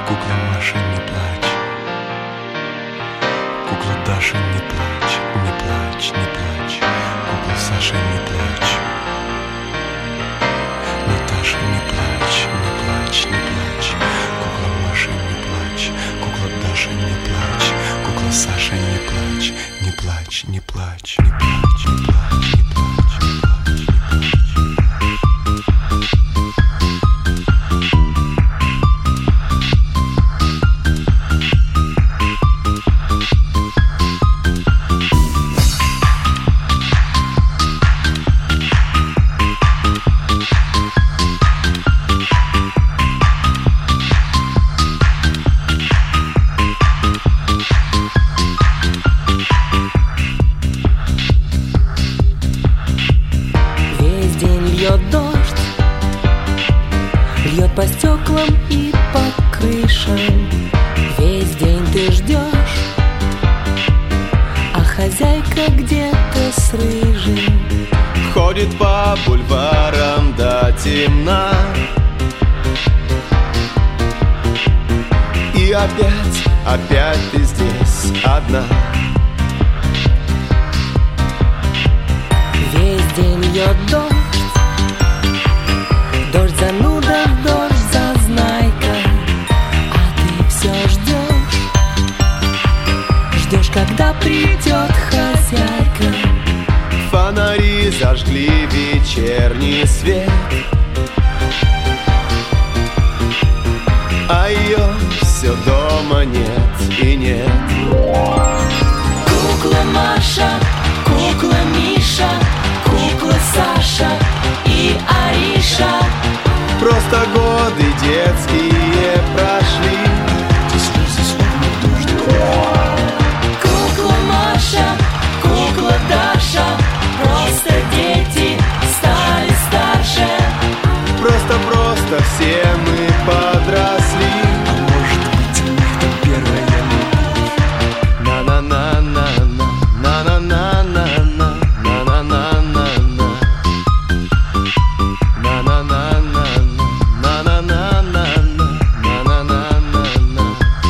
Кукла Маша, не плачь. Кукла Даша, не плачь, не плачь, не плачь. Кукла Саша, не плачь. Наташа, не плачь, не плачь, не плачь. Кукла Маша, не плачь. Кукла Даша, не плачь. Кукла Саша, не плачь, не плачь, не плачь, не плачь, не плачь, не плачь, не плачь, не плачь. Дождь льет по стеклам и по крышам. Весь день ты ждешь, а хозяйка где-то с рыжим ходит по бульварам до темна. И опять ты здесь одна. Весь день льет дождь. Дождь зануда, дождь зазнайка, а ты все ждешь. Ждешь, когда придет хозяйка. Фонари зажгли вечерний свет, а ее все дома нет и нет. Кукла Маша, кукла Миша, кукла Саша и Ариша. Просто годы детские прошли. Кукла Маша, кукла Даша, просто дети стали старше. Просто все мы подросли. А может быть, у них там первая любовь? На-на-на-на-на, на-на-на-на-на, на-на-на-на-на, на-на-на-на-на, на-на-на-на-на, на-на-на-на-на.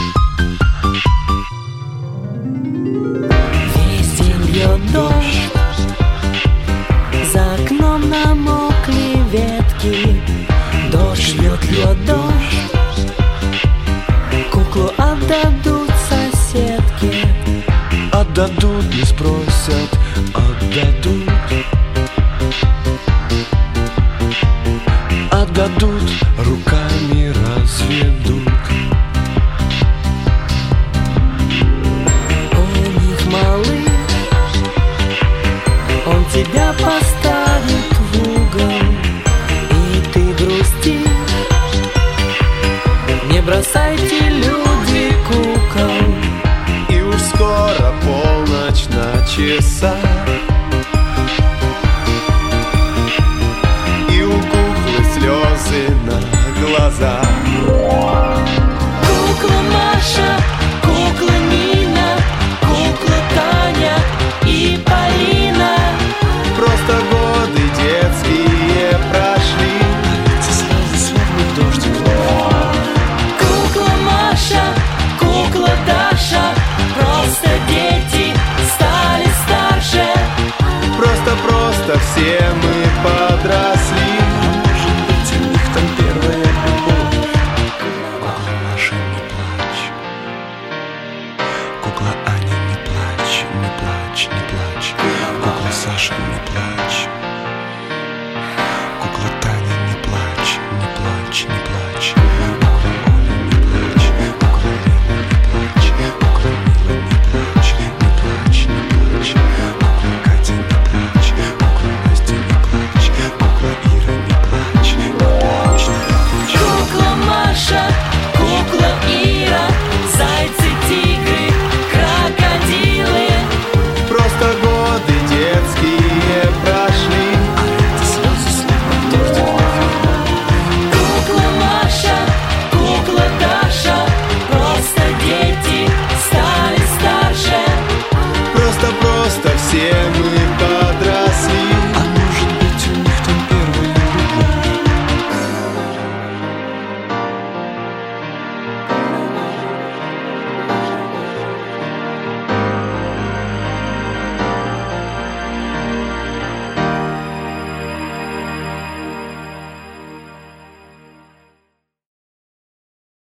Весь день льет дождь, за окном намокли ветки. Дождь льет дождь, куклу отдадут соседке. Отдадут, не спросят, отдадут. Отдадут, руками разведут. У них малыш, он тебя поставит в угол, и ты грустишь. Не бросайте, люди, кукол. И уж скоро полночь на часах.